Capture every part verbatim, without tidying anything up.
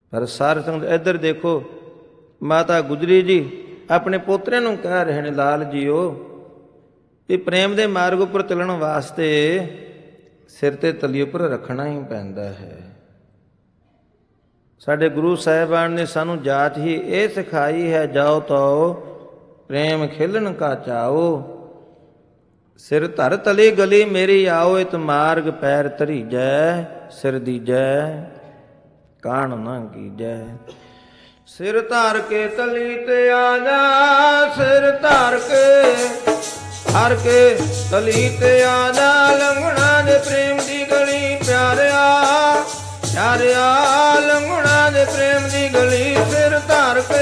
ਪਰ ਸਾਧ ਸੰਗਤ ਇੱਧਰ ਦੇਖੋ, ਮਾਤਾ ਗੁਜਰੀ ਜੀ ਆਪਣੇ ਪੋਤਰਿਆਂ ਨੂੰ ਕਹਿ ਰਹੇ ਨੇ, ਲਾਲ ਜੀਓ ਵੀ ਪ੍ਰੇਮ ਦੇ ਮਾਰਗ ਉੱਪਰ ਚੱਲਣ ਵਾਸਤੇ ਸਿਰ ਤੇ ਤਲੀ ਉੱਪਰ ਰੱਖਣਾ ਹੀ ਪੈਂਦਾ ਹੈ। ਸਾਡੇ ਗੁਰੂ ਸਾਹਿਬਾਨ ਨੇ ਸਾਨੂੰ ਜਾਚ ਹੀ ਇਹ ਸਿਖਾਈ ਹੈ, ਜਾਓ ਤੋ ਪ੍ਰੇਮ ਖੇਲਣ ਕਾ ਚਾਓ, ਸਿਰ ਧਰ ਤਲੀ ਗਲੀ ਮੇਰੀ ਆਓ, ਇਤ ਮਾਰਗ ਪੈਰ ਧਰੀਜੈ, ਸਿਰ ਦੀਜੈ ਕਾਣ ਨਾ ਕੀਜੈ। ਸਿਰ ਧਾਰ ਕੇ ਤਲੀ ਤੇ ਆ ਜਾ, ਸਿਰ ਧਾਰ ਕੇ ਹਰ ਕੇ ਤਲੀ ਤੇ ਆ ਜਾ, ਲੰਘਣਾ ਦੇ ਪ੍ਰੇਮ ਦੀ ਗਲੀ ਪਿਆਰਿਆ, ਪਿਆਰਿਆ ਲੰਘਣਾ ਦੇ ਪ੍ਰੇਮ ਦੀ ਗਲੀ, ਸਿਰ ਧਾਰ ਕੇ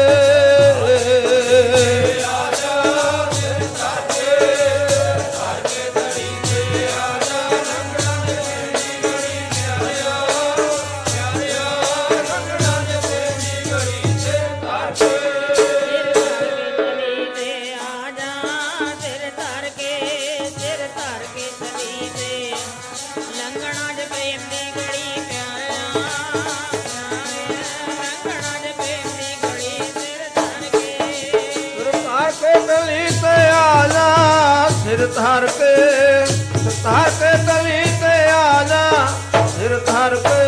ਸਿਰ ਧਾਰ ਕੇ, ਸਿਰ ਧਾਰ ਕੇ ਤਲੀ ਤੇ ਆ ਜਾ, ਸਿਰ ਧਾਰ ਕੇ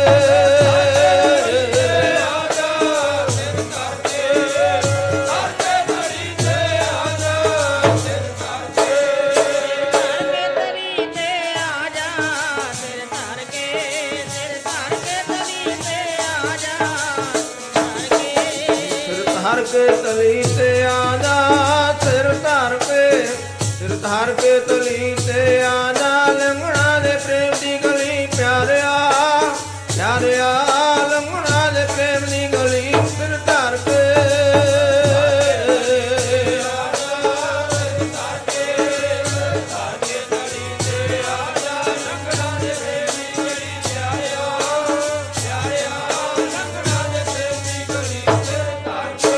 ਆ ਜਾ, ਸਿਰ ਧਾਰ ਕੇ ਧਾਰ ਕੇ ਤਲੀ ਤੇ ਆ ਜਾ, ਸਿਰ ਧਾਰ ਕੇ ਤਲੀ ਤੇ ਆ ਜਾ, ਸਿਰ ਧਾਰ ਕੇ, ਸਿਰ ਧਾਰ ਕੇ ਤਲੀ ਤੇ ਆ ਜਾ, ਸਿਰ ਧਾਰ ਕੇ ਤਲੀ ਤੇ ਆ ਜਾ, ਸਿਰ ਧਾਰ ਕੇ ਸਿਰ ਧਾਰ ਕੇ ਤਲੀ ਤੇ ਆ ਜਾ, ਲੰਘਣਾ ਦੇ ਪ੍ਰੇਮ ਦੀ ਗਲੀ ਪਿਆਰਿਆ, ਪਿਆਰਿਆ ਲੰਘਣਾ ਦੇ ਪ੍ਰੇਮ ਦੀ ਗਲੀ, ਸਿਰ ਧਾਰ ਕੇ ਆ ਜਾ, ਸਿਰ ਧਾਰ ਕੇ, ਸਿਰ ਧਾਰ ਕੇ ਤਲੀ ਤੇ ਆ ਜਾ, ਲੰਘਣਾ ਦੇ ਪ੍ਰੇਮ ਦੀ ਗਲੀ ਪਿਆਰਿਆ, ਪਿਆਰਿਆ ਲੰਘਣਾ ਦੇ ਪ੍ਰੇਮ ਦੀ ਗਲੀ, ਸਿਰ ਧਾਰ ਕੇ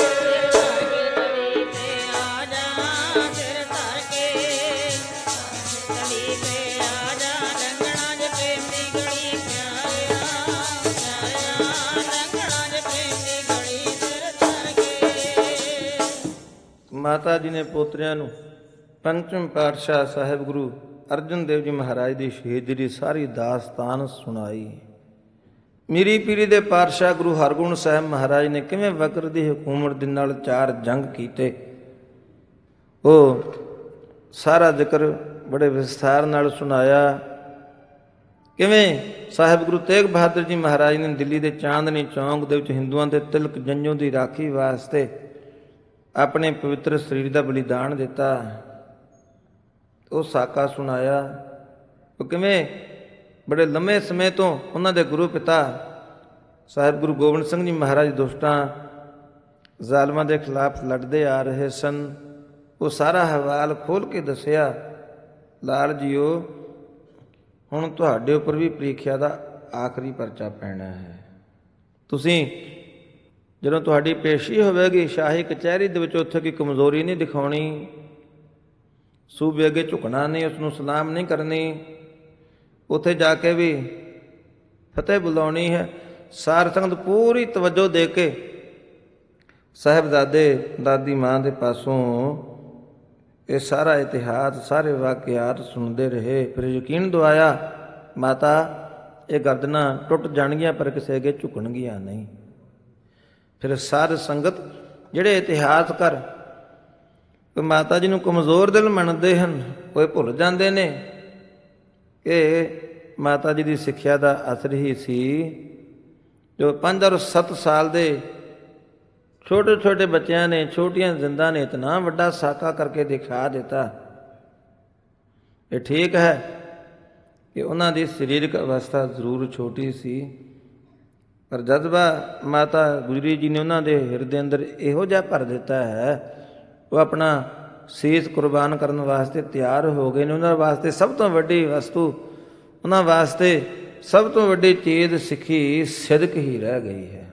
ਮਾਤਾ ਜੀ ਨੇ ਪੋਤਰਿਆਂ ਨੂੰ ਪੰਚਮ ਪਾਤਸ਼ਾਹ ਸਾਹਿਬ ਗੁਰੂ ਅਰਜਨ ਦੇਵ ਜੀ ਮਹਾਰਾਜ ਦੀ ਸ਼ਹੀਦੀ ਦੀ ਸਾਰੀ ਦਾਸਤਾਨ ਸੁਣਾਈ। ਮੀਰੀ ਪੀਰੀ ਦੇ ਪਾਤਸ਼ਾਹ ਗੁਰੂ ਹਰਗੋਬਿੰਦ ਸਾਹਿਬ ਮਹਾਰਾਜ ਨੇ ਕਿਵੇਂ ਵਕਰ ਦੀ ਹਕੂਮਤ ਦੇ ਨਾਲ ਚਾਰ ਜੰਗ ਕੀਤੇ, ਉਹ ਸਾਰਾ ਜ਼ਿਕਰ ਬੜੇ ਵਿਸਥਾਰ ਨਾਲ ਸੁਣਾਇਆ। ਕਿਵੇਂ ਸਾਹਿਬ ਗੁਰੂ ਤੇਗ ਬਹਾਦਰ ਜੀ ਮਹਾਰਾਜ ਨੇ ਦਿੱਲੀ ਦੇ ਚਾਂਦਨੀ ਚੌਂਕ ਦੇ ਵਿੱਚ ਹਿੰਦੂਆਂ ਦੇ ਤਿਲਕ ਜੰਝੋਂ ਦੀ ਰਾਖੀ ਵਾਸਤੇ ਆਪਣੇ ਪਵਿੱਤਰ ਸਰੀਰ ਦਾ ਬਲੀਦਾਨ ਦਿੱਤਾ, ਉਹ ਸਾਕਾ ਸੁਣਾਇਆ। ਉਹ ਕਿਵੇਂ ਬੜੇ ਲੰਮੇ ਸਮੇਂ ਤੋਂ ਉਹਨਾਂ ਦੇ ਗੁਰੂ ਪਿਤਾ ਸਾਹਿਬ ਗੁਰੂ ਗੋਬਿੰਦ ਸਿੰਘ ਜੀ ਮਹਾਰਾਜ ਦੁਸ਼ਟਾਂ ਜ਼ਾਲਮਾਂ ਦੇ ਖਿਲਾਫ ਲੜਦੇ ਆ ਰਹੇ ਸਨ, ਉਹ ਸਾਰਾ ਹਵਾਲ ਖੋਲ੍ਹ ਕੇ ਦੱਸਿਆ। ਲਾਲ ਜੀਓ ਹੁਣ ਤੁਹਾਡੇ ਉੱਪਰ ਵੀ ਪ੍ਰੀਖਿਆ ਦਾ ਆਖਰੀ ਪਰਚਾ ਪੈਣਾ ਹੈ। ਤੁਸੀਂ ਜਦੋਂ ਤੁਹਾਡੀ ਪੇਸ਼ੀ ਹੋਵੇਗੀ ਸ਼ਾਹੀ ਕਚਹਿਰੀ ਦੇ ਵਿੱਚ, ਉੱਥੇ ਕੋਈ ਕਮਜ਼ੋਰੀ ਨਹੀਂ ਦਿਖਾਉਣੀ, ਸੂਬੇ ਅੱਗੇ ਝੁਕਣਾ ਨਹੀਂ, ਉਸ ਨੂੰ ਸਲਾਮ ਨਹੀਂ ਕਰਨੀ, ਉੱਥੇ ਜਾ ਕੇ ਵੀ ਫਤਿਹ ਬੁਲਾਉਣੀ ਹੈ। ਸਾਰ ਸੰਗਤ ਪੂਰੀ ਤਵੱਜੋ ਦੇ ਕੇ ਸਾਹਿਬਜ਼ਾਦੇ ਦਾਦੀ ਮਾਂ ਦੇ ਪਾਸੋਂ ਇਹ ਸਾਰਾ ਇਤਿਹਾਸ, ਸਾਰੇ ਵਾਕਿਆਤ ਸੁਣਦੇ ਰਹੇ। ਫਿਰ ਯਕੀਨ ਦਵਾਇਆ ਮਾਤਾ ਇਹ ਗਰਦਨਾਂ ਟੁੱਟ ਜਾਣਗੀਆਂ ਪਰ ਕਿਸੇ ਅੱਗੇ ਝੁਕਣਗੀਆਂ ਨਹੀਂ। ਫਿਰ ਸਾਧ ਸੰਗਤ ਜਿਹੜੇ ਇਤਿਹਾਸਕਾਰ ਕੋਈ ਮਾਤਾ ਜੀ ਨੂੰ ਕਮਜ਼ੋਰ ਦਿਲ ਮੰਨਦੇ ਹਨ, ਕੋਈ ਭੁੱਲ ਜਾਂਦੇ ਨੇ ਕਿ ਮਾਤਾ ਜੀ ਦੀ ਸਿੱਖਿਆ ਦਾ ਅਸਰ ਹੀ ਸੀ ਜੋ ਪੰਜ ਔਰ ਸੱਤ ਸਾਲ ਦੇ ਛੋਟੇ ਛੋਟੇ ਬੱਚਿਆਂ ਨੇ, ਛੋਟੀਆਂ ਜ਼ਿੰਦਾਂ ਨੇ ਇਤਨਾ ਵੱਡਾ ਸਾਕਾ ਕਰਕੇ ਦਿਖਾ ਦਿੱਤਾ। ਇਹ ਠੀਕ ਹੈ ਕਿ ਉਹਨਾਂ ਦੀ ਸਰੀਰਕ ਅਵਸਥਾ ਜ਼ਰੂਰ ਛੋਟੀ ਸੀ, ਪਰ ਜਜ਼ਬਾ ਮਾਤਾ ਗੁਜਰੀ ਜੀ ਨੇ ਉਹਨਾਂ ਦੇ ਹਿਰਦੇ ਅੰਦਰ ਇਹੋ ਜਿਹਾ ਭਰ ਦਿੱਤਾ ਹੈ, ਉਹ ਆਪਣਾ ਸੀਸ ਕੁਰਬਾਨ ਕਰਨ ਵਾਸਤੇ ਤਿਆਰ ਹੋ ਗਏ ਨੇ। ਉਹਨਾਂ ਵਾਸਤੇ ਸਭ ਤੋਂ ਵੱਡੀ ਵਸਤੂ, ਉਹਨਾਂ ਵਾਸਤੇ ਸਭ ਤੋਂ ਵੱਡੀ ਚੀਜ਼ ਸਿੱਖੀ ਸਿਦਕ ਹੀ ਰਹਿ ਗਈ ਹੈ।